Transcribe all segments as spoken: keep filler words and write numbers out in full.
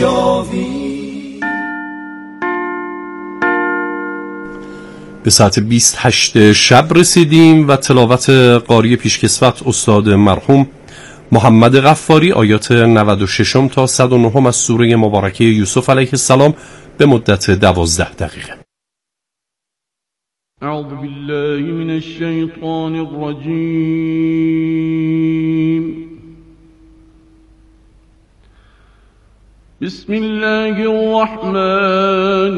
شاوی. به ساعت بیست و هشت شب رسیدیم و تلاوت قاری پیشکسوت استاد مرحوم محمد غفاری آیات نود و شش تا صد و نه از سوره مبارکه یوسف علیه السلام به مدت دوازده دقیقه. اعوذ بالله من الشیطان الرجیم. بسم الله الرحمن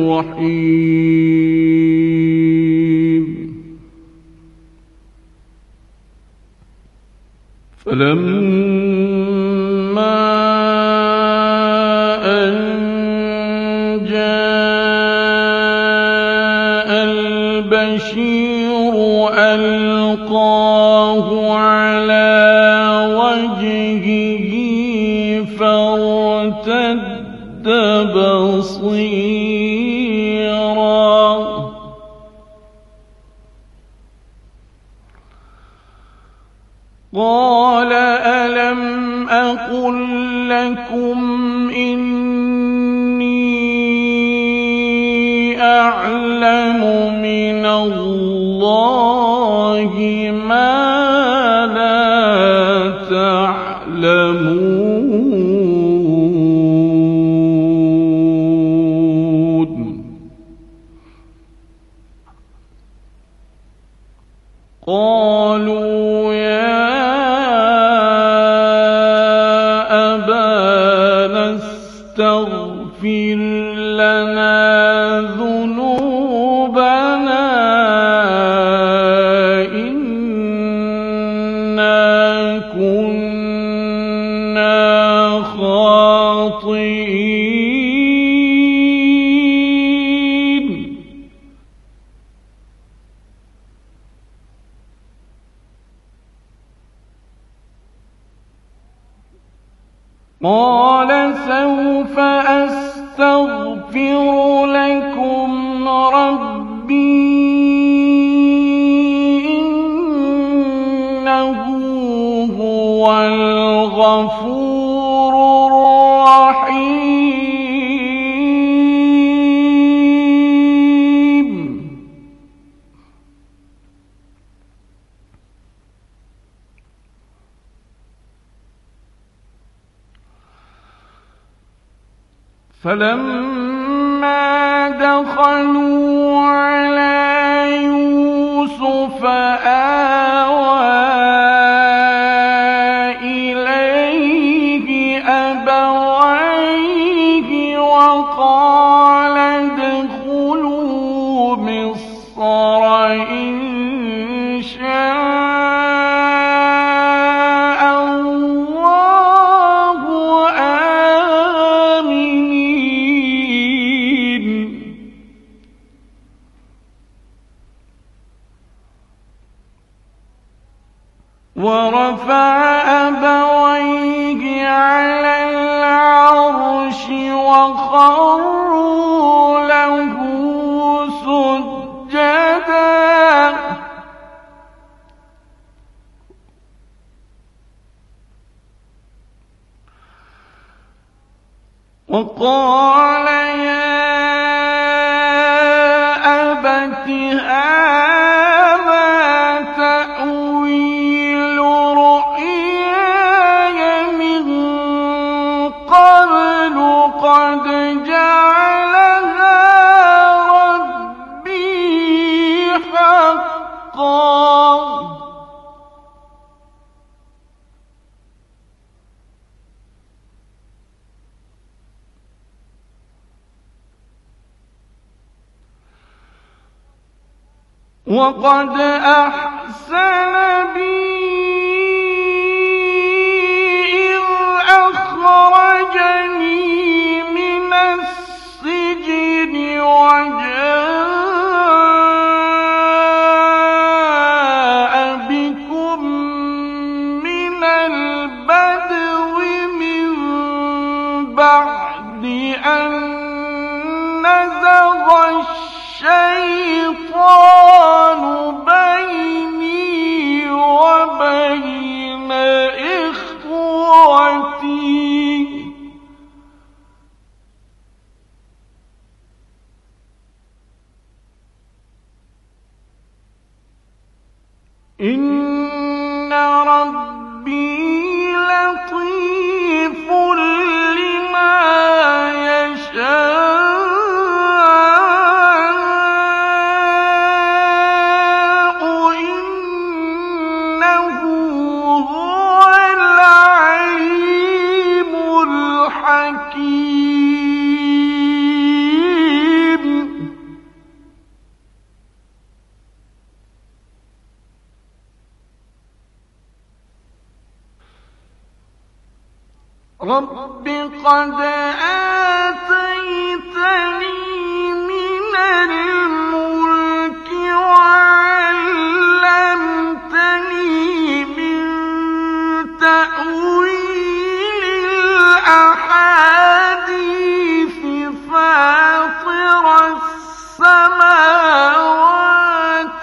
الرحیم. فلما أن جاء البشير ألقاه على وجهه فارتد بصيرا قال ألم أقل لكم إني أعلم من الله ما لا تعلمون. قالوا يا استغفر لنا ذنوبنا إنا كنا خاطئين. قال سوف أستغفر لكم ربي إنه هو الغفور الرحيم. فلما دخلوا على يوسف آوى إليه أبويه وقال ادخلوا مصر إن شاء الله آمنين. ورفع أبويه على العرش وخروا له سجدا وقال يا أبت هذا تأويل رؤياي من قبل قد جعلها ربي حقا وقد أحسن بي إذ أخرجني من السجن وجاء بكم من البدو من بعد أن نزغ الشيطان بيني وبين إخوتي إن ربي لطيف لما يشاء إنه هو العليم الحكيم. رب قد آتيتني من الملك وعلمتني من تأويل الأحاديث فاطر السماوات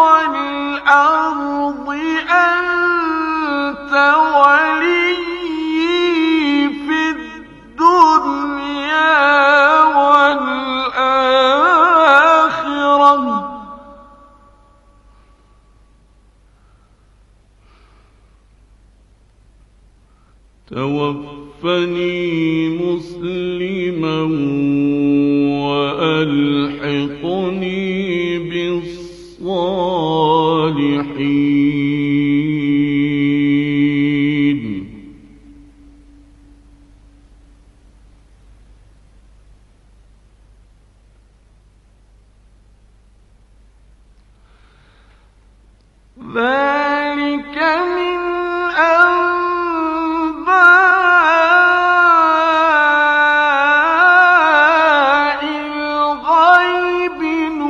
والأرض أنت ولي توفني مسلما وألحقني بالصالحين. ذلك من أنباء الغيب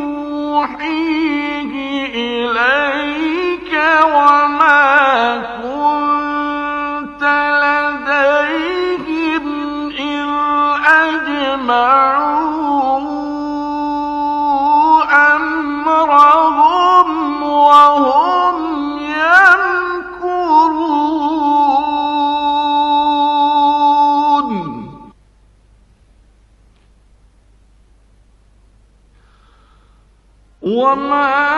نوحيه إليك وما كنت لديهم إذ أجمعوا أمرهم وهم يمكرون. وما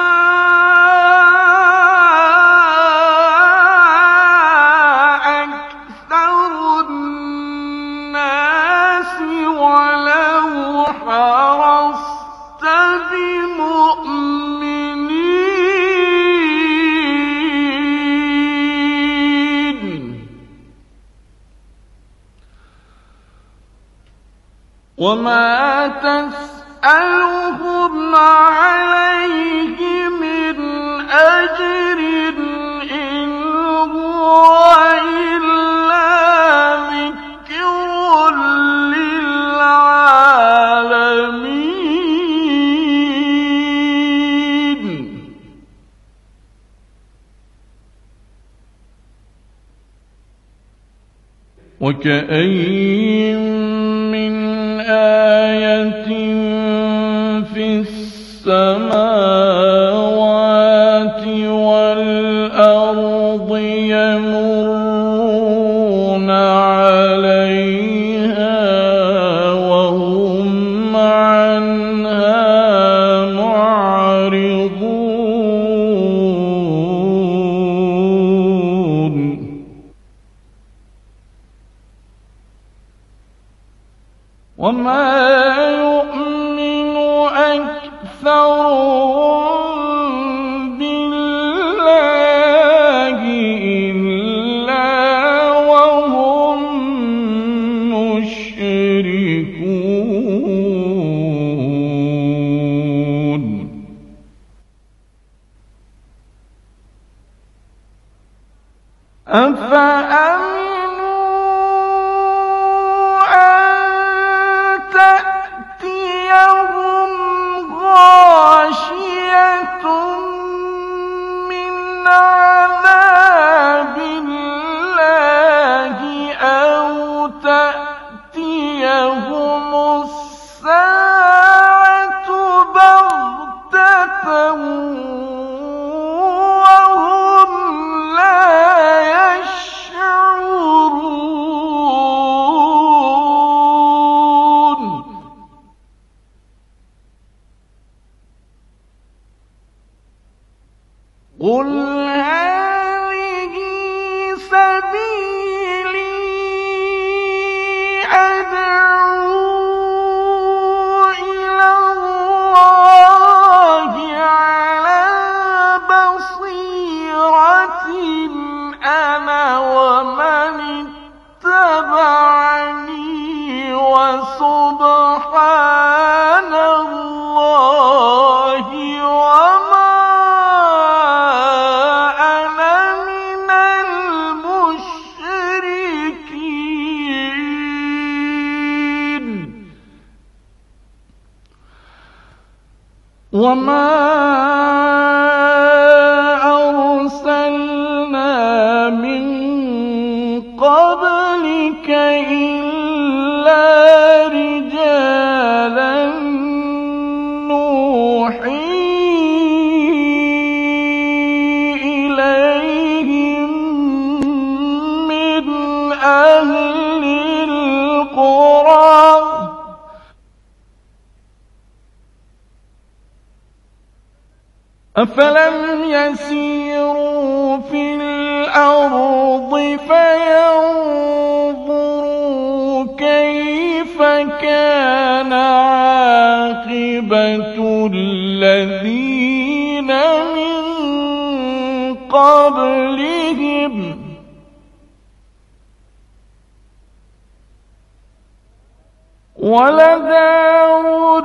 أكثر الناس ولو حرصت بمؤمنين. وما تسألهم عليه من أجر إن هو إلا ذكر للعالمين. وكأين من آية في السماوات والأرض يمرون عليها وهم عنها معرضون. وما يؤمن أكثرهم بالله إلا وهم مشركون. أفأمنوا غاشية من عذاب الله أو تأتيهم قل هذه سبيلي أدعو إلى الله على بصيرة أنا ومن اتبعني وسبحان الله وما أنا من المشركين وما أرسلنا من قبلك إلا رجالا نوحي إليهم من أهل القرى أفلم يسيروا في الأرض فينظروا كيف كان عاقبة الذين من قبلهم ولدار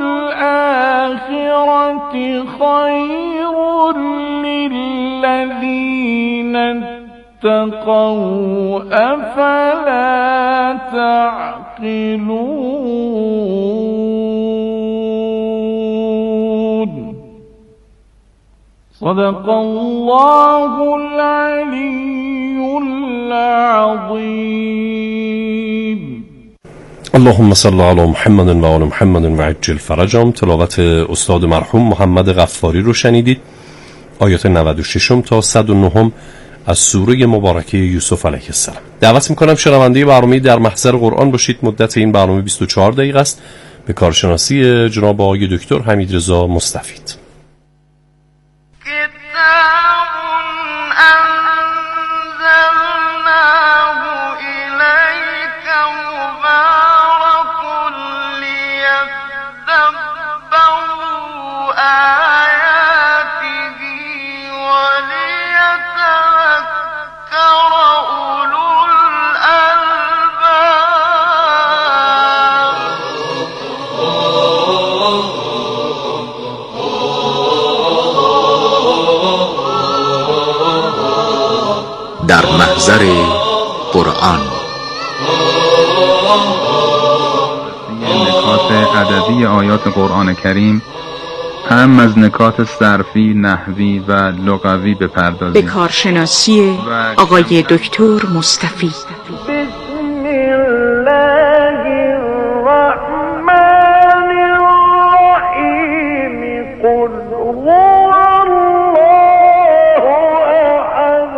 الآخرة خير للذين اتقوا أفلا تعقلون صدق الله العلي العظيم. اللهم صل علی محمد و آل محمد و عجل فرجهم. تلاوت استاد مرحوم محمد غفاری رو شنیدید. آیات نود و شش تا صد و نه از سوره مبارکه یوسف علیه السلام. دعوت میکنم شنونده برنامه در محضر قرآن باشید. مدت این برنامه بیست و چهار دقیقه است. به کارشناسی جناب آقای دکتر حمیدرضا مستفید. در محضر قرآن نکات ادبی آیات قرآن کریم هم از نکات صرفی، نحوی و لغوی بپردازیم. به کارشناسی آقای دکتر مستفید. بسم الله الرحمن الرحیم قل هو الله احد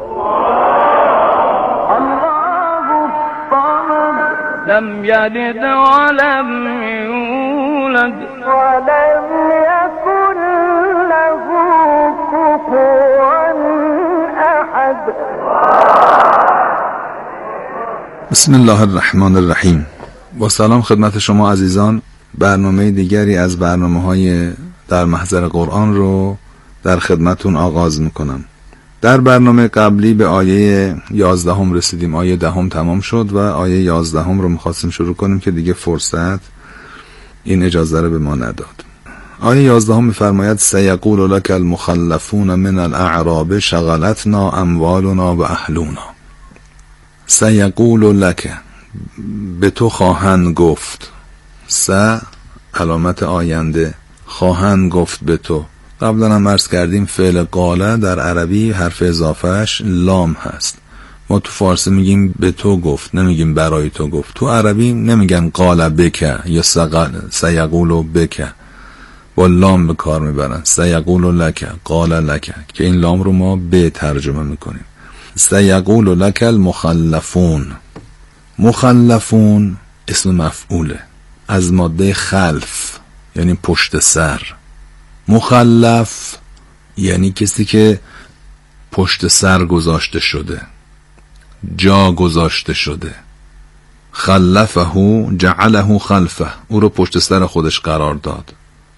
الله الصمد لم يلد ولم يولد ولم يكن له كفوا احد. بسم الله الرحمن الرحیم. با سلام خدمت شما عزیزان. برنامه دیگری از برنامه‌های در محضر قرآن رو در خدمتون آغاز میکنم. در برنامه قبلی به آیه یازدهم رسیدیم. آیه دهم تمام شد و آیه یازدهم رو میخواستیم شروع کنیم که دیگه فرصت این اجازه رو به ما نداد. آیه یازدهم میفرماید سیقول لک المخلفون من الاعراب شغلتنا اموالنا و اهلونا. سیقول لک، به تو خواهند گفت. س علامت آینده، خواهند گفت به تو. قبلا هم عرض کردیم فعل قاله در عربی حرف اضافهش لام هست. ما تو فارسی میگیم به تو گفت، نمیگیم برای تو گفت. تو عربی نمیگن قاله بکه یا سیقول بکه، با لام به کار میبرن. سیقول لک، قاله لک، که این لام رو ما به ترجمه میکنیم. سیقول لک المخلفون. مخلفون اسم مفعوله از ماده خلف، یعنی پشت سر. مخلف یعنی کسی که پشت سر گذاشته شده، جا گذاشته شده. خلفه جعله خلفه، او رو پشت سر خودش قرار داد،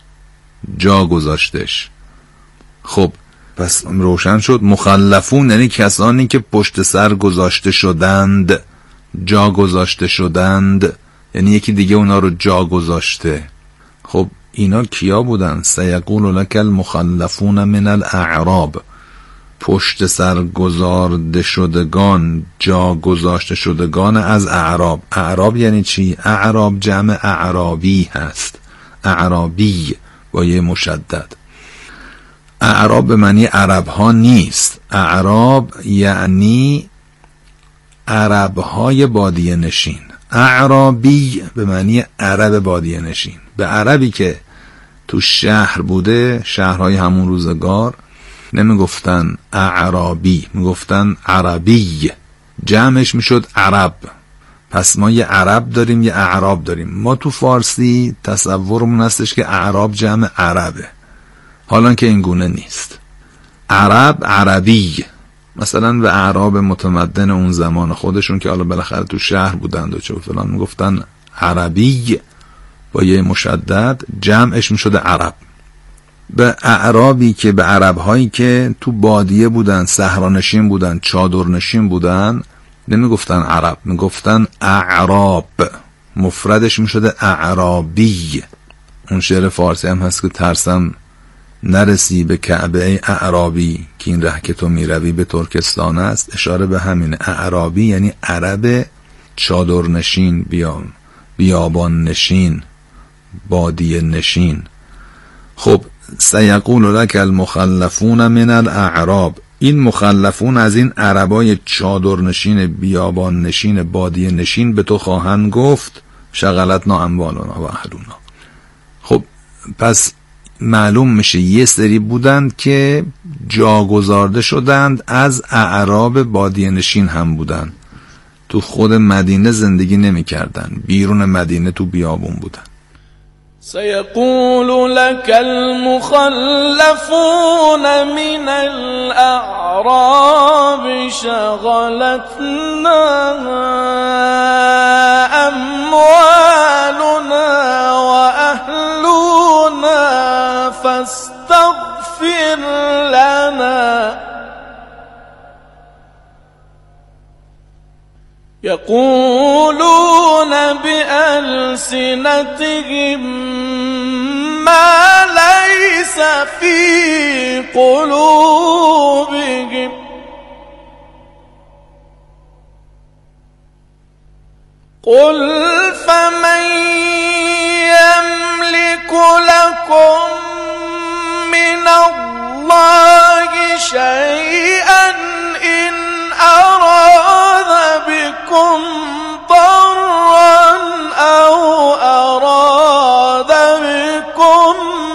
جا گذاشتش. خب پس روشن شد مخلفون یعنی کسانی که پشت سر گذاشته شدند، جا گذاشته شدند یعنی یکی دیگه اونا رو جا گذاشته. خب اینا کیا بودن؟ سیقول لک المخلفون من الاعراب، پشت سر گذارده شدگان، جا گذاشته شدگان از اعراب. اعراب یعنی چی؟ اعراب جمع اعرابی هست، اعرابی با یه مشدد. اعراب به معنی عرب ها نیست، اعراب یعنی عرب های بادیه نشین. اعرابی به معنی عرب بادیه نشین. به عربی که تو شهر بوده، شهرهای همون روزگار، نمی گفتن اعرابی، می گفتن عربی، جمعش می شد عرب. پس ما یه عرب داریم یه اعراب داریم. ما تو فارسی تصورمون هستش که اعراب جمع عربه، حالا که این گونه نیست. عرب عربی، مثلا به اعراب متمدن اون زمان خودشون که حالا بالاخره تو شهر بودند و چه فلان می گفتن عربی با یه مشدد، جمعش می شده عرب. به اعرابی که به عربهایی که تو بادیه بودن، صحرانشین بودن، چادرنشین بودن، نمی گفتن عرب، می گفتن اعراب، مفردش می شده اعرابی. اون شعر فارسی هم هست که ترسم نرسی به کعبه ای اعرابی که این ره که تو می روی به ترکستان است. اشاره به همین اعرابی یعنی عرب چادرنشین، بیام بیابان نشین، بادیه نشین. خب سیقول لک المخلفون من الاعراب، این مخلفون از این عربای چادرنشین، بیابان نشین، بادیه نشین به تو خواهند گفت شغلتنا اموالنا و اهلنا. خب پس معلوم میشه یه سری بودند که جا گذارده شدند، از اعراب بادیه نشین هم بودند، تو خود مدینه زندگی نمی کردن، بیرون مدینه تو بیابون بودن. سيقول لك المخلفون من الأعراب شغلتنا أموالنا وأهلنا فاستغفر لنا. يقولون بألسنتهم ما ليس في قلوبهم قل فمن يملك لكم من الله شيئا إن أراد بكم ضرا أو أراد بكم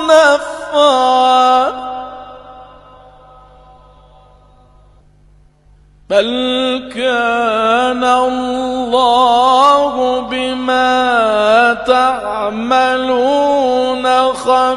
نفعا بل كان الله بما تعملون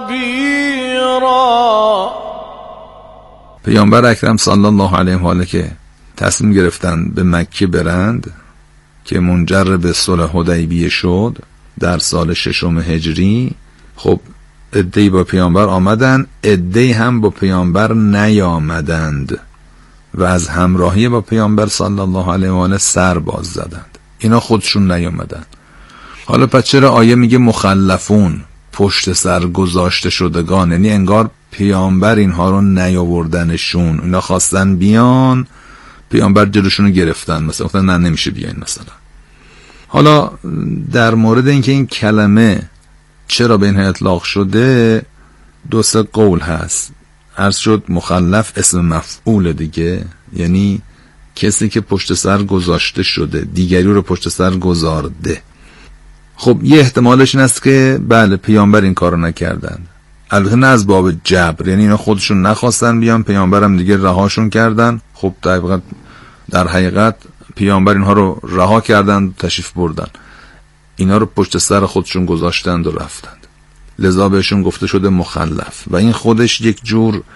خبيرا. پیامبر اکرم صلی الله علیه و آله که تصمیم گرفتن به مکه برند که منجر به صلح حدیبیه شد در سال ششم هجری، خب عده‌ای با پیامبر آمدن، عده‌ای هم با پیامبر نیامدند و از همراهی با پیامبر صلی الله علیه و آله سر باز زدند. اینا خودشون نیامدن. حالا پس چرا آیه میگه مخلفون، پشت سر گذاشته شدگان؟ یعنی انگار پیامبر اینها رو نیاوردنشون، اینا خواستن بیان، پیامبر جلوشونو گرفتن، مثلا گفتن نه نمیشه بیاین مثلا. حالا در مورد اینکه این کلمه چرا به این اطلاق شده دو سه قول هست. عرض شد مخلف اسم مفعول دیگه، یعنی کسی که پشت سر گذاشته شده، دیگری رو پشت سر گذارده. خب یه احتمالش این است که بله پیامبر این کارو نکردن، البته نه از باب جبر، یعنی اینا خودشون نخواستن بیان، پیامبرم دیگه رهاشون کردن. خب در حقیقت در حقیقت پیامبر اینها رو رها کردن، تشریف بردن، اینا رو پشت سر خودشون گذاشتند و رفتند، لذا بهشون گفته شده مخلف. و این خودش یک جور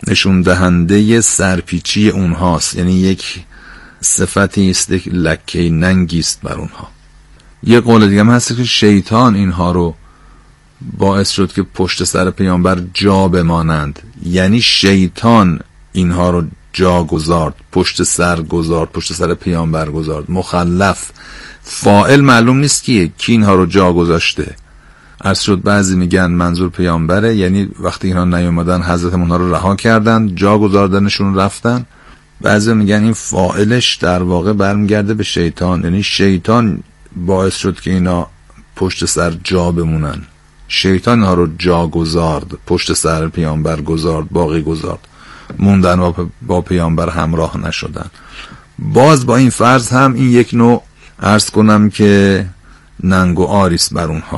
نشون دهنده سرپیچی اونهاست، یعنی یک صفتی است، یک لکه ننگی است بر اونها. یه قول دیگه هم هست که شیطان اینها رو باعث شد که پشت سر پیامبر جا بمانند، یعنی شیطان اینها رو جا گذارد، پشت سر گذارد، پشت سر پیامبر گذارد. مخلف، فاعل معلوم نیست کیه، کی اینها رو جا گذاشته. عرض شد بعضی میگن منظور پیامبره، یعنی وقتی اینها نیومدن حضرت اونها رو رها کردن، جا گذاردنشون رفتن. بعضی میگن این فاعلش در واقع برمیگرده به شیطان، یعنی شیطان باعث شد که اینا پشت سر جا بمونن، شیطان ها رو جا گذارد، پشت سر پیامبر گذارد، باقی گذارد، موندن و با پیامبر همراه نشدن. باز با این فرض هم این یک نوع عرض کنم که ننگ و آریست بر اونها.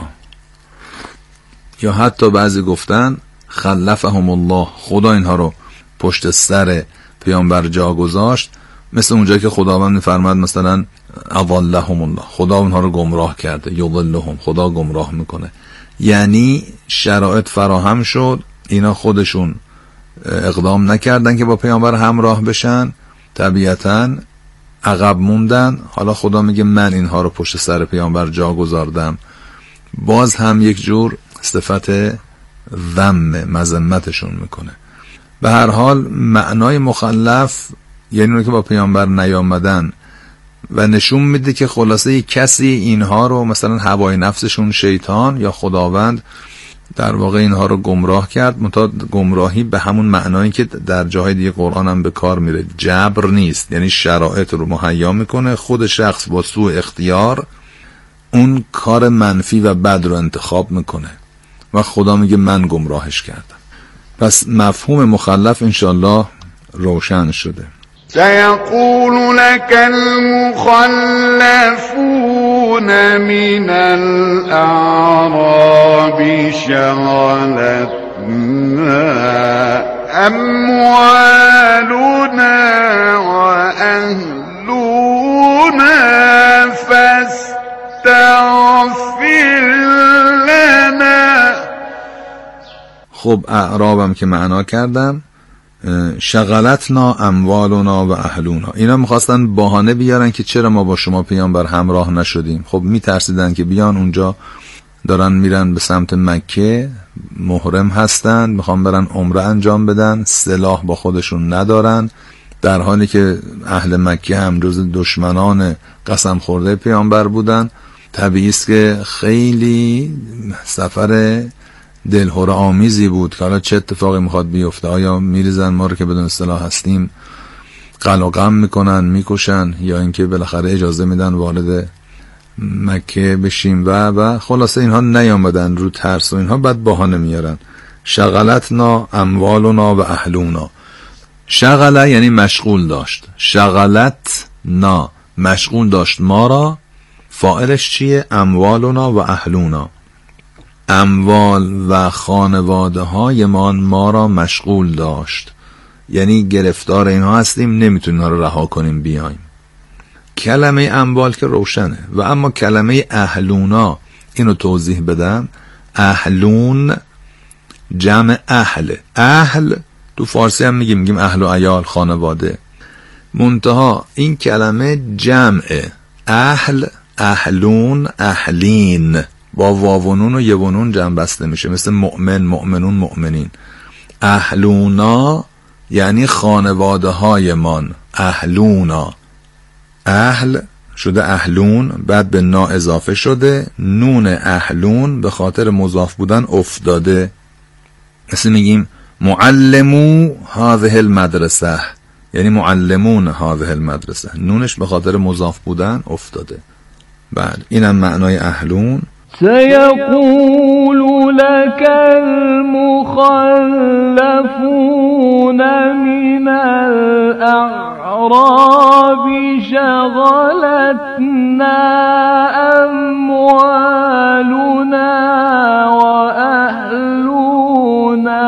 یا حتی بعضی گفتن خلفهم الله، خدا اینها رو پشت سر پیامبر جا گذاشت، مثل اونجایی که خداوند می‌فرماد مثلا اضلهم الله، خدا اونها رو گمراه کرده، یضلهم، خدا گمراه میکنه. یعنی شرایط فراهم شد، اینا خودشون اقدام نکردن که با پیامبر همراه بشن، طبیعتاً عقب موندن. حالا خدا میگه من اینها رو پشت سر پیامبر جا گذاردم، باز هم یک جور صفت ذم، مذمتشون میکنه. به هر حال معنای مخلف یعنی اون که با پیامبر نیامدن و نشون میده که خلاصه یک کسی اینها رو مثلا هوای نفسشون شیطان یا خداوند در واقع اینها رو گمراه کرد. منتها گمراهی به همون معنایی که در جاهای دیگه قرآن هم به کار میره، جبر نیست، یعنی شرایط رو مهیا میکنه، خود شخص با سوء اختیار اون کار منفی و بد رو انتخاب میکنه و خدا میگه من گمراهش کردم. پس مفهوم مخلف انشالله روشن شده. سيقول لك المخلفون من الأعراب شغلتنا أموالنا وأهلنا فاستغفر لنا. خب اعرابم که معنا کردم، شغلتنا اموالنا و اهلونا، اینا میخواستن بهانه بیارن که چرا ما با شما پیامبر همراه نشدیم. خب میترسیدن که بیان اونجا دارن میرن به سمت مکه، محرم هستن، میخوان برن عمره انجام بدن، سلاح با خودشون ندارن، در حالی که اهل مکه هم جز دشمنان قسم خورده پیامبر بودن. طبیعی است که خیلی سفر دلهره آمیزی بود که حالا چه اتفاقی میخواد بیفته، آیا میریزن ما رو که بدون اصطلاح هستیم قل و غم میکنن میکشن، یا اینکه بالاخره اجازه میدن وارد مکه بشیم و و خلاصه اینها نیامدن، رو ترس و اینها بعد بهانه میارن. شغلتنا اموالنا و اهلونا، شغله یعنی مشغول داشت، شغلت نا مشغول داشت ما را، فاعلش چیه؟ اموالنا و اهلونا، اموال و خانواده های ما ما را مشغول داشت، یعنی گرفتار اینها هستیم، نمیتونیم اینها رو رها کنیم بیایم. کلمه اموال که روشنه، و اما کلمه اهلونا اینو توضیح بدم. اهلون جمع اهل، اهل تو فارسی هم میگیم میگیم اهل و عیال، خانواده، منتها این کلمه جمعه، اهل اهلون اهلین، با واونون و یونون جمع بسته میشه، مثل مؤمن مؤمنون مؤمنین. اهلونا یعنی خانواده های من، اهلونا، اهل شده اهلون، بعد به نا اضافه شده، نون اهلون به خاطر مضاف بودن افتاده، مثل میگیم معلمو هذه المدرسه، یعنی معلمون هذه المدرسه، نونش به خاطر مضاف بودن افتاده. بله اینم معنای اهلون. سيقول لك المخلفون من الأعراب شغلتنا أموالنا وأهلنا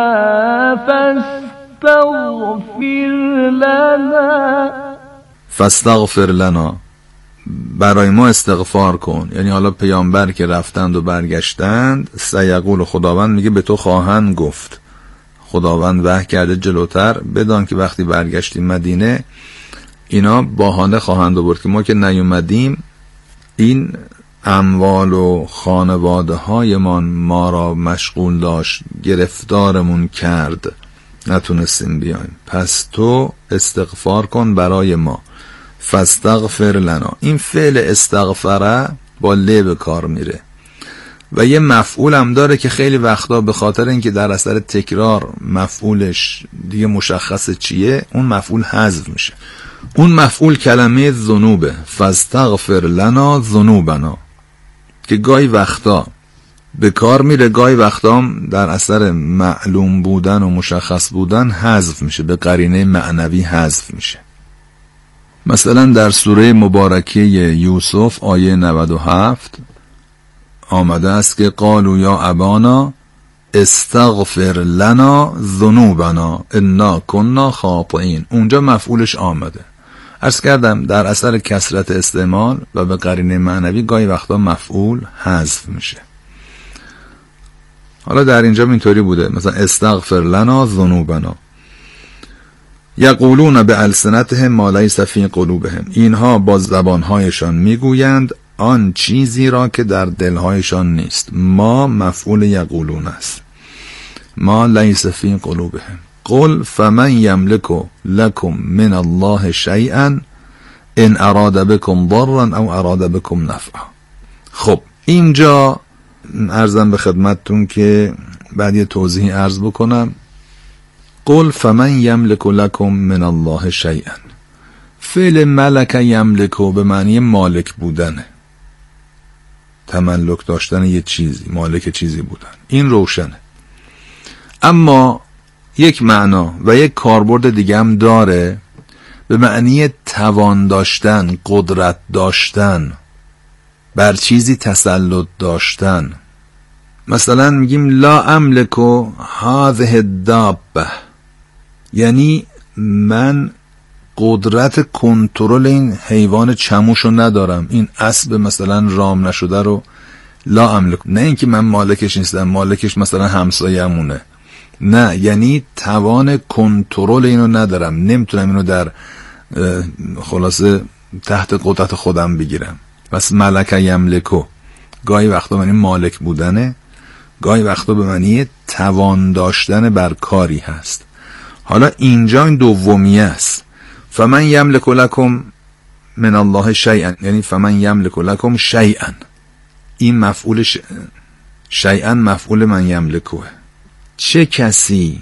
فاستغفر لنا. فاستغفر لنا، برای ما استغفار کن. یعنی حالا پیامبر که رفتند و برگشتند، سیقول خداوند میگه به تو خواهند گفت، خداوند وحی کرده جلوتر، بدان که وقتی برگشتیم مدینه اینا بهانه خواهند آورد که ما که نیومدیم این اموال و خانواده هایمان ما را مشغول داشت، گرفتارمون کرد، نتونستیم بیایم، پس تو استغفار کن برای ما، فاستغفر لنا. این فعل استغفره با ل به کار میره و یه مفعول هم داره که خیلی وقتا به خاطر اینکه در اثر تکرار مفعولش دیگه مشخص چیه، اون مفعول حذف میشه. اون مفعول کلمه ذنوبه، فاستغفر لنا ذنوبنا، که گاهی وقتا به کار میره، گاهی وقتا در اثر معلوم بودن و مشخص بودن حذف میشه، به قرینه معنوی حذف میشه. مثلا در سوره مبارکه یوسف آیه نود و هفت آمده است که قالوا یا ابانا استغفر لنا ذنوبنا انا كنا خاطئین. اونجا مفعولش آمده. عرض کردم در اثر کثرت استعمال و به قرینه معنوی گاهی وقتا مفعول حذف میشه. حالا در اینجا اینطوری بوده، مثلا استغفر لنا ذنوبنا. یقولون بالسنتهم ما لیس فی قلوبهم، اینها با زبانهایشان میگویند آن چیزی را که در دلهایشان نیست. ما مفعول یقولون است، ما لیس فی قلوبهم. قل فمن یملک لکم من الله شیئا ان اراد بكم ضرا او اراد بكم نفعا. خب اینجا عرضم به خدمتتون که بعد یه توضیحی عرض بکنم. قل فمن یملک لکم من الله شیئا، فعل ملک یملکو به معنی مالک بودنه، تملک داشتن یه چیزی، مالک چیزی بودن، این روشنه. اما یک معنا و یک کاربرد دیگه هم داره، به معنی توان داشتن، قدرت داشتن، بر چیزی تسلط داشتن. مثلا میگیم لا املکو هذه الدابه، یعنی من قدرت کنترل این حیوان چموشو ندارم، این اسب مثلا رام نشده رو لا املک. نه اینکه من مالکش نیستم، مالکش مثلا همسایه‌مونه، نه، یعنی توان کنترل اینو ندارم، نمیتونم اینو در خلاصه تحت قدرت خودم بگیرم. پس ملک یملکو گاهی وقتا معنی مالک بودنه، گاهی وقتا به معنی توان داشتن بر کاری هست. حالا اینجا این دومیه است، فمن یملک لکم من الله شیئا، یعنی فمن یملک لکم شیئا، این مفعول ش... شیئا مفعول من یملکوه. چه کسی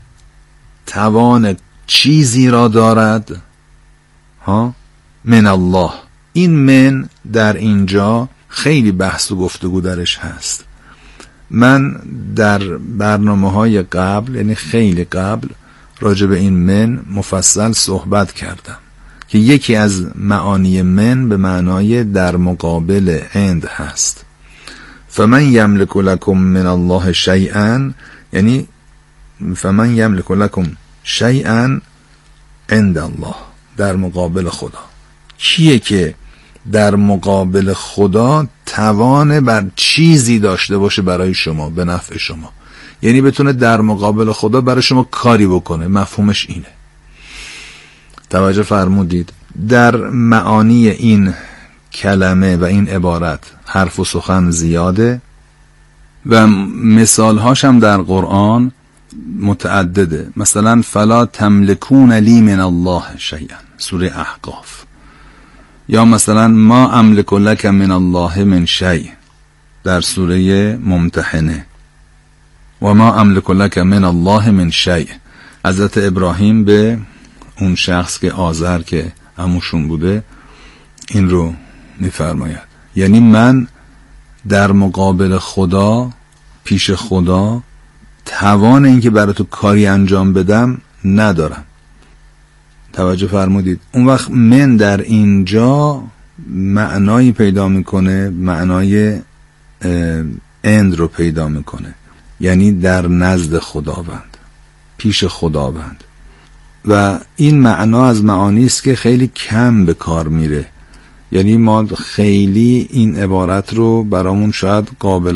توان چیزی را دارد؟ ها، من الله. این من در اینجا خیلی بحث و گفتگو درش هست. من در برنامه های قبل، یعنی خیلی قبل، راجع به این من مفصل صحبت کردم که یکی از معانی من به معنای در مقابل عند هست. فمن یملک لکم من الله شیئا، یعنی فمن یملک لکم شیئا عند الله، در مقابل خدا. کیه که در مقابل خدا توان بر چیزی داشته باشه برای شما، به نفع شما، یعنی بتونه در مقابل خدا برای شما کاری بکنه. مفهومش اینه. توجه فرمودید؟ در معانی این کلمه و این عبارت حرف و سخن زیاده و مثالهاش هم در قرآن متعدده. مثلا فلا تملکون لی من الله شیئا، سوره احقاف. یا مثلا ما املک لک من الله من شیء، در سوره ممتحنه. و ما املک لک من الله من شیء، حضرت ابراهیم به اون شخص که آزر که عموشون بوده این رو میفرماید، یعنی من در مقابل خدا، پیش خدا، توان این که برای تو کاری انجام بدم ندارم. توجه فرمودید؟ اون وقت من در اینجا معنایی پیدا میکنه، معنای اند رو پیدا میکنه، یعنی در نزد خداوند، پیش خداوند. و این معنا از معانی است که خیلی کم به کار میره، یعنی ما خیلی این عبارت رو برامون شاید قابل